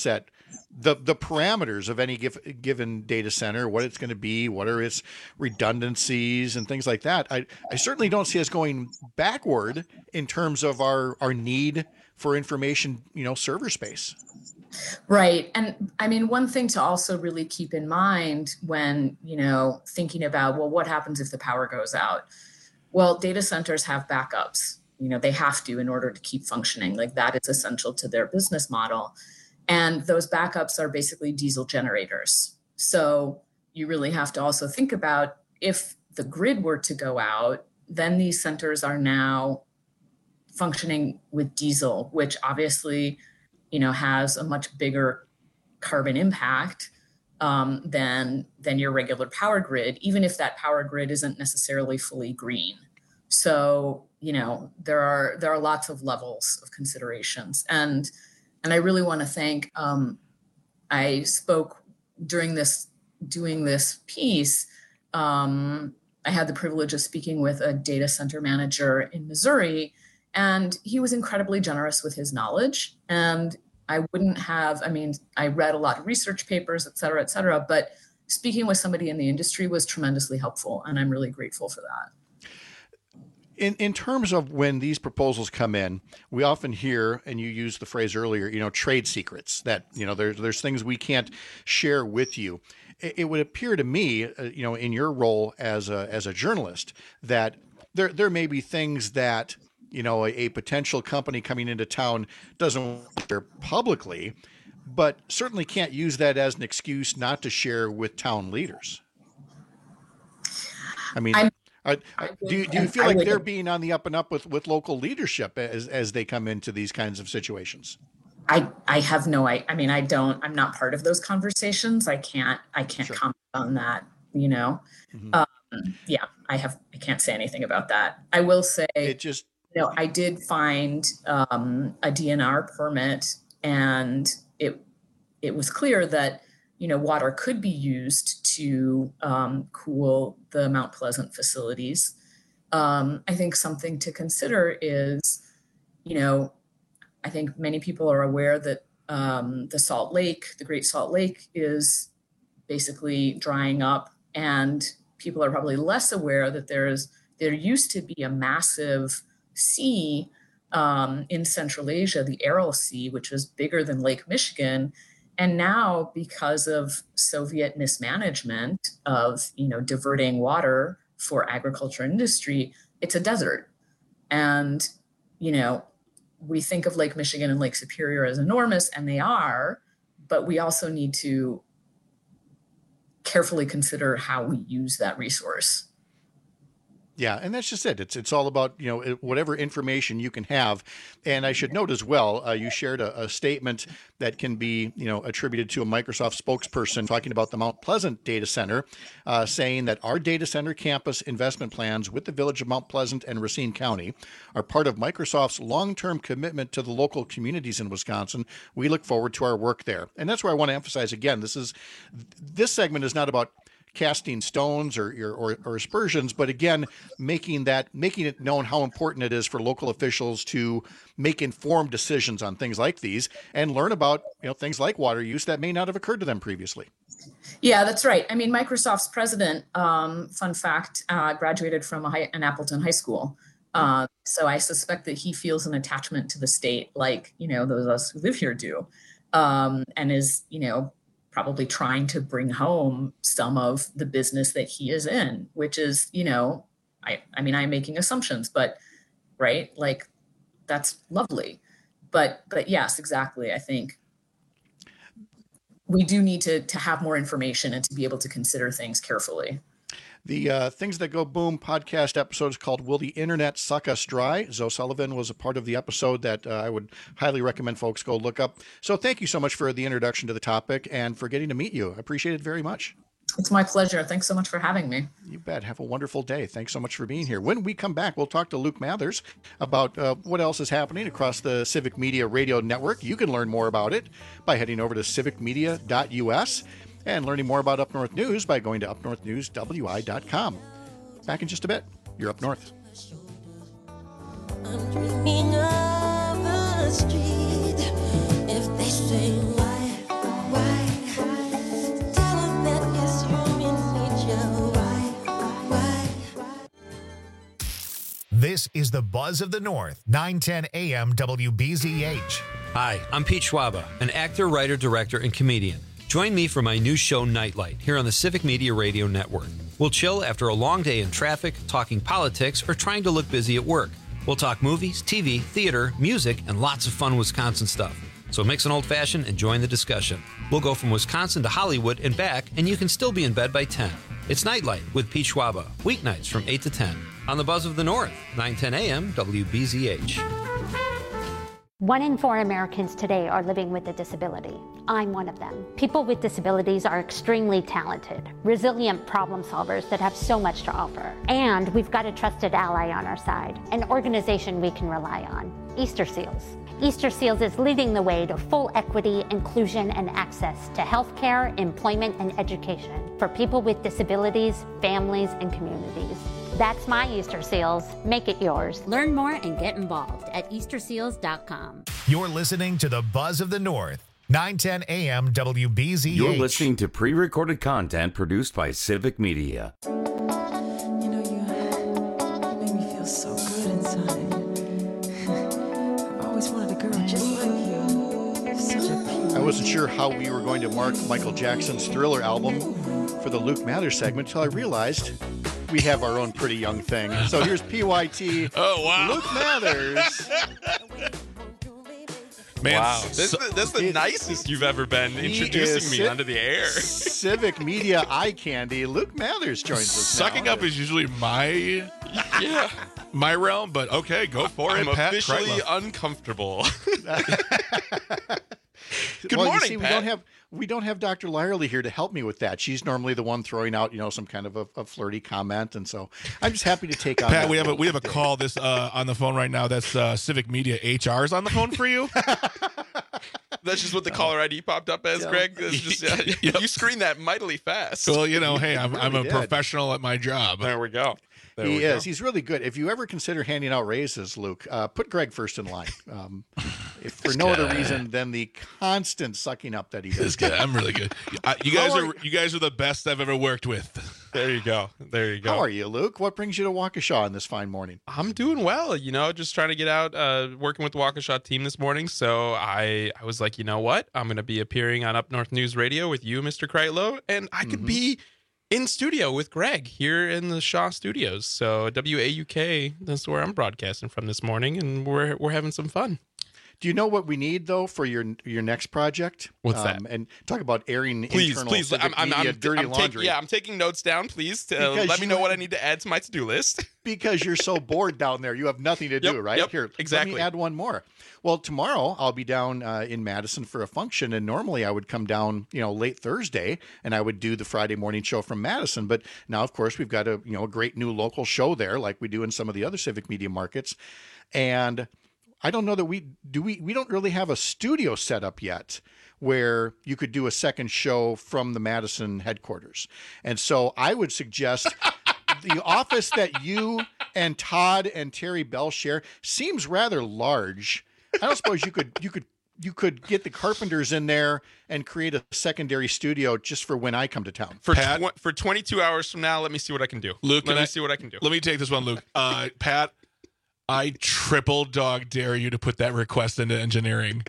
the the parameters of any give, given data center, what it's going to be, what are its redundancies and things like that. I, I certainly don't see us going backward in terms of our, our need for information, you know, server space. Right. And I mean, one thing to also really keep in mind when, you know, thinking about, well, what happens if the power goes out? Well, data centers have backups. You know, they have to in order to keep functioning. Like that is essential to their business model. And those backups are basically diesel generators. So you really have to also think about if the grid were to go out, then these centers are now functioning with diesel, which obviously, you know, has a much bigger carbon impact um, than, than your regular power grid, even if that power grid isn't necessarily fully green. So, you know, there are there are lots of levels of considerations. And And I really want to thank, um, I spoke during this, doing this piece, um, I had the privilege of speaking with a data center manager in Missouri, and he was incredibly generous with his knowledge. And I wouldn't have, I mean, I read a lot of research papers, et cetera, et cetera, but speaking with somebody in the industry was tremendously helpful. And I'm really grateful for that. In in terms of when these proposals come in, we often hear, and you used the phrase earlier, you know, trade secrets, that, you know, there's, there's things we can't share with you. It, it would appear to me, uh, you know, in your role as a, as a journalist, that there, there may be things that, you know, a, a potential company coming into town doesn't share publicly, but certainly can't use that as an excuse not to share with town leaders. I mean, I'm- Uh, do you, do you feel like they're being on the up and up with, with local leadership as, as they come into these kinds of situations? I, I have no, I, I mean, I don't, I'm not part of those conversations. I can't, I can't sure. comment on that, you know? Mm-hmm. Um, yeah, I have, I can't say anything about that. I will say, it just, you know, I did find um, a D N R permit, and it, it was clear that, you know, water could be used to um, cool the Mount Pleasant facilities. Um, I think something to consider is, you know, I think many people are aware that um, the Salt Lake, the Great Salt Lake, is basically drying up, and people are probably less aware that there is there used to be a massive sea um, in Central Asia, the Aral Sea, which was bigger than Lake Michigan. And now, because of Soviet mismanagement of, you know, diverting water for agriculture and industry, it's a desert. And, you know, we think of Lake Michigan and Lake Superior as enormous, and they are, but we also need to carefully consider how we use that resource. Yeah, and that's just it. It's it's all about, you know, whatever information you can have. And I should note as well, uh, you shared a, a statement that can be, you know, attributed to a Microsoft spokesperson talking about the Mount Pleasant data center, uh, saying that our data center campus investment plans with the village of Mount Pleasant and Racine County are part of Microsoft's long-term commitment to the local communities in Wisconsin. We look forward to our work there. And that's where I want to emphasize again, this is this segment is not about casting stones or, or, or aspersions, but again, making that, making it known how important it is for local officials to make informed decisions on things like these and learn about, you know, things like water use that may not have occurred to them previously. Yeah, that's right. I mean, Microsoft's president, um, fun fact, uh, graduated from a high, an Appleton high school. Uh, so I suspect that he feels an attachment to the state, like, you know, those of us who live here do, um, and is, you know, probably trying to bring home some of the business that he is in, which is, you know, I, I mean, I'm making assumptions, but right. Like that's lovely, but, but yes, exactly. I think we do need to, to have more information and to be able to consider things carefully. The uh, Things That Go Boom podcast episode is called Will the Internet Suck Us Dry? Zoe Sullivan was a part of the episode that uh, I would highly recommend folks go look up. So thank you so much for the introduction to the topic and for getting to meet you. I appreciate it very much. It's my pleasure. Thanks so much for having me. You bet. Have a wonderful day. Thanks so much for being here. When we come back, we'll talk to Luke Mathers about uh, what else is happening across the Civic Media Radio Network. You can learn more about it by heading over to civic media dot U S. and learning more about Up North News by going to up north news w i dot com. Back in just a bit. You're Up North. I'm dreaming of a street. If they say why, Buzz of the North, nine ten A M W B Z H. Hi, I'm Pete Schwaba, an actor, writer, director, and comedian. Join me for my new show, Nightlight, here on the Civic Media Radio Network. We'll chill after a long day in traffic, talking politics, or trying to look busy at work. We'll talk movies, T V, theater, music, and lots of fun Wisconsin stuff. So mix an old-fashioned and join the discussion. We'll go from Wisconsin to Hollywood and back, and you can still be in bed by ten. It's Nightlight with Pete Schwaba, weeknights from eight to ten. On the Buzz of the North, nine ten A M W B Z H. One in four Americans today are living with a disability. I'm one of them. People with disabilities are extremely talented, resilient problem solvers that have so much to offer. And we've got a trusted ally on our side, an organization we can rely on, Easter Seals. Easter Seals is leading the way to full equity, inclusion, and access to healthcare, employment, and education for people with disabilities, families, and communities. That's my Easter Seals. Make it yours. Learn more and get involved at easter seals dot com. You're listening to the Buzz of the North, nine ten A M W B Z H. You're listening to pre-recorded content produced by Civic Media. You know, you, you make me feel so good inside. I've always wanted a girl just like you. You're such a peach. I wasn't sure how we were going to mark Michael Jackson's Thriller album for the Luke Mathers segment until I realized we have our own pretty young thing. So here's P Y T. Oh, wow. Luke Mathers. Man, wow. This, so, that's the it, nicest you've ever been introducing me Civ- onto the air. Civic Media eye candy. Luke Mathers joins us Sucking now. up is usually my yeah my realm, but okay, go for I'm it, Pat. I'm officially Kreitlow. uncomfortable. Good well, morning, you see, Pat. We don't have we don't have Doctor Lyerly here to help me with that. She's normally the one throwing out, you know, some kind of a, a flirty comment, and so I'm just happy to take on. Pat, that we have a we have a day. call this uh, on the phone right now. That's uh, Civic Media H R's on the phone for you. That's just what the caller I D popped up as, Yeah. Greg. That's just, yeah, Yep. You screened that mightily fast. Well, you know, hey, I'm I'm a did. professional at my job. There we go. There He we is. Go. He's really good. If you ever consider handing out raises, Luke, uh, put Greg first in line. Um, if for no other reason than the constant sucking up that he does. This guy, I'm really good. Uh, you guys How are, are you guys are the best I've ever worked with. There you go. There you go. How are you, Luke? What brings you to Waukesha on this fine morning? I'm doing well, you know, just trying to get out, uh, working with the Waukesha team this morning. So I, I was like, you know what? I'm going to be appearing on Up North News Radio with you, Mister Kreitlow, and I could Mhm. be in studio with Greg here in the Shaw Studios. So W A U K, that's where I'm broadcasting from this morning, and we're we're having some fun. Do you know what we need though for your your next project? What's that? And talk about airing Please, internal please, Civic I'm, I'm, Media I'm, dirty I'm laundry. Take, yeah, I'm taking notes down. Please to, uh, Because let me you- know what I need to add to my to-do list. Because you're so bored down there, you have nothing to do, Yep, right? yep, Here, exactly. Let me add one more. Well, tomorrow I'll be down uh, in Madison for a function, and normally I would come down, you know, late Thursday, and I would do the Friday morning show from Madison. But now, of course, we've got a you know a great new local show there, like we do in some of the other Civic Media markets, and I don't know that we do we we don't really have a studio set up yet where you could do a second show from the Madison headquarters. And so I would suggest the office that you and Todd and Terry Bell share seems rather large. I don't suppose you could you could you could get the Carpenters in there and create a secondary studio just for when I come to town. For Pat? tw- for twenty-two hours from now, let me see what I can do. Luke, let can me I- see what I can do. Let me take this one, Luke. Uh, Pat, I triple dog dare you to put that request into engineering.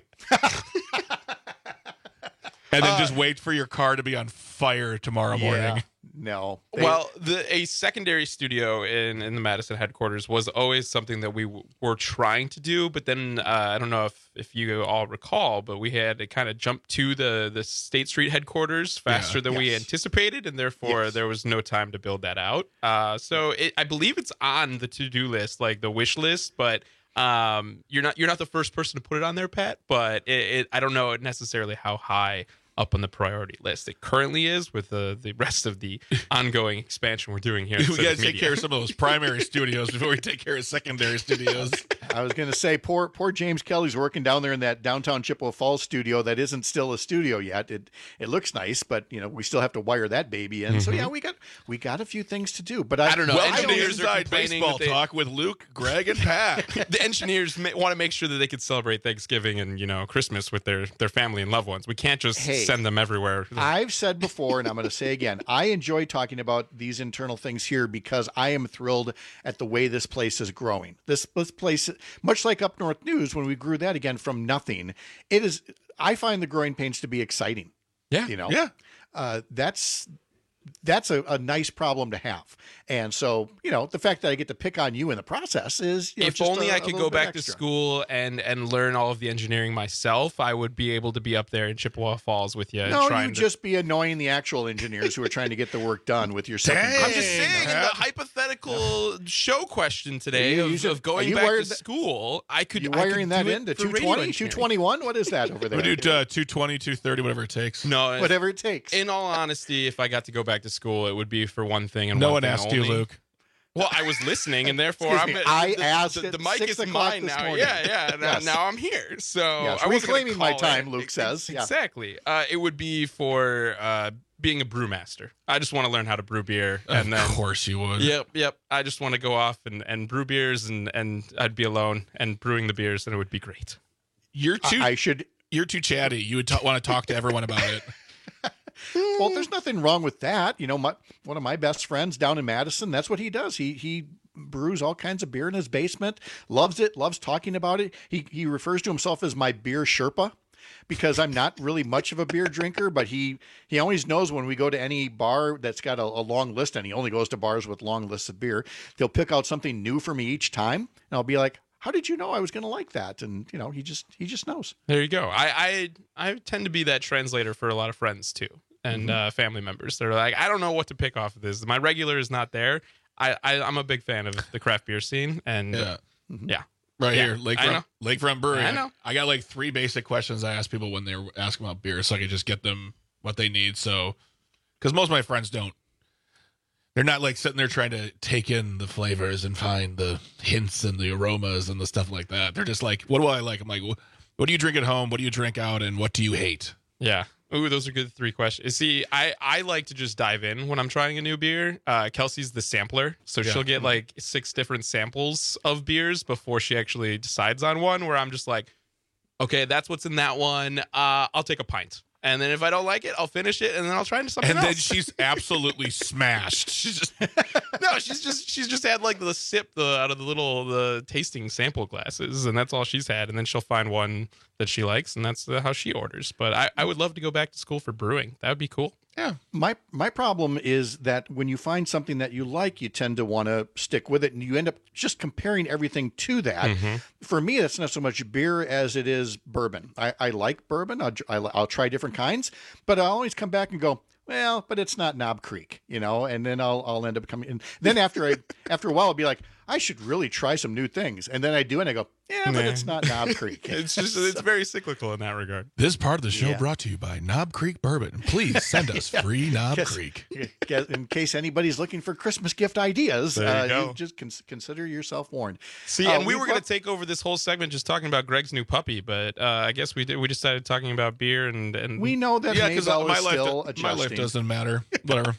And then Uh, just wait for your car to be on fire tomorrow morning. Yeah. No. They- Well, the a secondary studio in, in the Madison headquarters was always something that we w- were trying to do, but then uh, I don't know if, if you all recall, but we had to kind of jump to the, the State Street headquarters faster Yeah. than we Yes. anticipated, and therefore Yes. there was no time to build that out. Uh, so it, I believe it's on the to-do list, like the wish list, but um, you're not you're not the first person to put it on there, Pat. But it, it I don't know necessarily how high up on the priority list it currently is with the the rest of the ongoing expansion we're doing here. at We got Civic to take Media. care of some of those primary studios before we take care of secondary studios. I was going to say, poor poor James Kelly's working down there in that downtown Chippewa Falls studio that isn't still a studio yet. It it looks nice, but you know we still have to wire that baby in. Mm-hmm. So yeah, we got we got a few things to do. But I, I don't know. Well, engineers I are complaining baseball that they, talk with Luke, Greg, and Pat. The engineers may, want to make sure that they could celebrate Thanksgiving and you know Christmas with their their family and loved ones. We can't just hey, send them everywhere. I've said before, and I'm going to say again, I enjoy talking about these internal things here because I am thrilled at the way this place is growing. This, this place, much like Up North News, when we grew that again from nothing, it is. I find the growing pains to be exciting. Yeah, you know, yeah. Uh, that's that's a, a nice problem to have. And so, you know, the fact that I get to pick on you in the process is, you know, if just only a, I could go back to school and and learn all of the engineering myself, I would be able to be up there in Chippewa Falls with you. No, trying you'd to... just be annoying the actual engineers who are trying to get the work done with your second. Dang. I'm just saying, in the hypothetical show question today You- you of, should- of are going you back wired to that- school, I could. You I could wiring that do it into for two radio twenty, engineering. two twenty-one? What is that over there? We do uh, two twenty, two thirty, whatever it takes. No, if- Whatever it takes. In all honesty, if I got to go back to school, it would be for one thing and No one one thing asked only. you, Luke. Well, I was listening, and therefore Excuse I'm. me, the, I the, asked the, at the mic six is o'clock mine this now. morning. Yeah, yeah. Now, Yes. now I'm here, so Yes, I wasn't gonna reclaiming my call time, it. Luke says. Yeah. Exactly. Uh, it would be for uh, being a brewmaster. I just want to learn how to brew beer, and of then. course you would. Yep, yep. I just want to go off and, and brew beers, and, and I'd be alone and brewing the beers, and it would be great. You're too. I should. You're too chatty. You would ta- want to talk to everyone about it. Well, there's nothing wrong with that. You know, my one of my best friends down in Madison, that's what he does. He he brews all kinds of beer in his basement, loves it, loves talking about it. He he refers to himself as my beer Sherpa because I'm not really much of a beer drinker, but he he always knows when we go to any bar that's got a, a long list, and he only goes to bars with long lists of beer, they'll pick out something new for me each time, and I'll be like, how did you know I was going to like that? And you know, he just he just knows. There you go. I I, I tend to be that translator for a lot of friends too, and Mm-hmm. uh, family members. They're like, I don't know what to pick off of this. My regular is not there. I, I I'm a big fan of the craft beer scene, and Yeah. yeah. Right Yeah, here, I Lakefront, know. Lakefront Brewery. I know. I got like three basic questions I ask people when they're asking about beer, so I can just get them what they need. So, because most of my friends don't, they're not like sitting there trying to take in the flavors and find the hints and the aromas and the stuff like that. They're just like, what do I like? I'm like, what do you drink at home? What do you drink out? And what do you hate? Yeah. Ooh, those are good three questions. See, I, I like to just dive in when I'm trying a new beer. Uh, Kelsey's the sampler, so Yeah. she'll get like six different samples of beers before she actually decides on one. Where I'm just like, okay, that's what's in that one. Uh, I'll take a pint, and then if I don't like it, I'll finish it, and then I'll try into something And else. then she's absolutely smashed. She's just no, she's just she's just had like the sip the out of the little the tasting sample glasses, and that's all she's had. And then she'll find one that she likes, and that's uh, how she orders. But I, I would love to go back to school for brewing. That would be cool. Yeah. My my problem is that when you find something that you like, you tend to want to stick with it, and you end up just comparing everything to that. Mm-hmm. For me, that's not so much beer as it is bourbon. I, I like bourbon. I'll, I'll, I'll try different kinds, but I always come back and go, well, but it's not Knob Creek, you know, and then I'll I'll end up coming in. Then after I after a while, I'll be like, I should really try some new things, and then I do, and I go, yeah, but Nah. it's not Knob Creek. It's just it's very cyclical in that regard. This part of the show Yeah. brought to you by Knob Creek Bourbon. Please send us free Knob Guess- Creek. guess- In case anybody's looking for Christmas gift ideas, There you uh, go. just cons- consider yourself warned. See, Uh, and we we've were going got- to take over this whole segment just talking about Greg's new puppy, but uh, I guess we did. We decided talking about beer and and We know that Yeah, because Maybell my is life, still do- my adjusting. life doesn't matter. Whatever.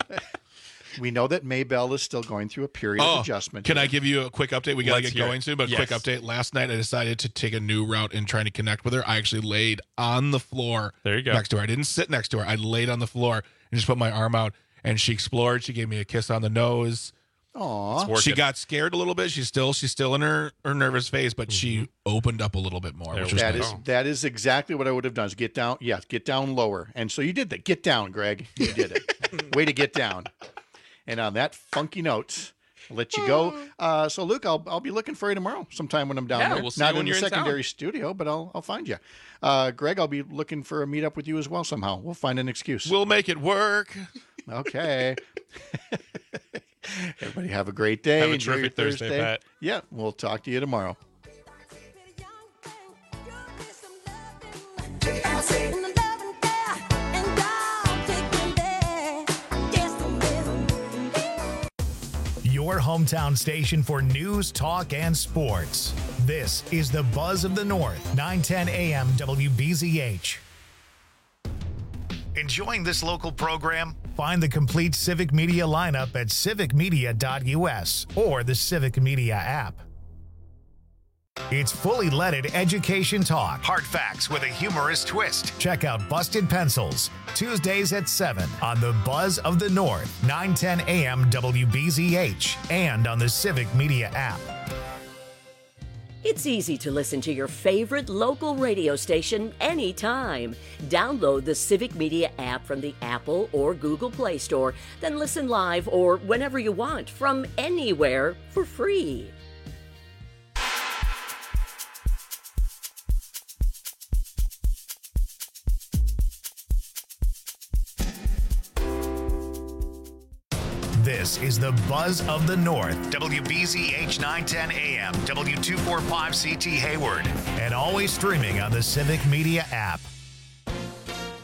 We know that Maybell is still going through a period of adjustment. Oh, Can I here. give you a quick update? We got to Let's get hear going it. soon, but a quick Yes. update. Last night, I decided to take a new route in trying to connect with her. I actually laid on the floor There you go. next to her. I didn't sit next to her. I laid on the floor and just put my arm out, and she explored. She gave me a kiss on the nose. Aw. It's She working. got scared a little bit. She's still she's still in her, her nervous phase, but she opened up a little bit more, There which we was That nice. is that is exactly what I would have done. Is get down, yeah, get down lower. And so you did that. Get down, Greg. You did it. Way to get down. And on that funky note, I'll let you go. Uh, so Luke, I'll I'll be looking for you tomorrow sometime when I'm down Yeah, there. we'll see Not you when in the you're in secondary town. studio, but I'll I'll find you. Uh, Greg, I'll be looking for a meetup with you as well somehow. We'll find an excuse. We'll make it work. Okay. Everybody have a great day. Have a Enjoy your terrific Thursday, Pat. Yeah, we'll talk to you tomorrow. Your hometown station for news, talk, and sports. This is the Buzz of the North, nine ten A M W B Z H. Enjoying this local program? Find the complete Civic Media lineup at civic media dot U S or the Civic Media app. It's fully leaded education talk. Hard facts with a humorous twist. Check out Busted Pencils, Tuesdays at seven on the Buzz of the North, nine ten A M W B Z H, and on the Civic Media app. It's easy to listen to your favorite local radio station anytime. Download the Civic Media app from the Apple or Google Play Store, then listen live or whenever you want from anywhere for free. This is the Buzz of the North, W B Z H nine ten A M, W two forty-five C T Hayward, and always streaming on the Civic Media app.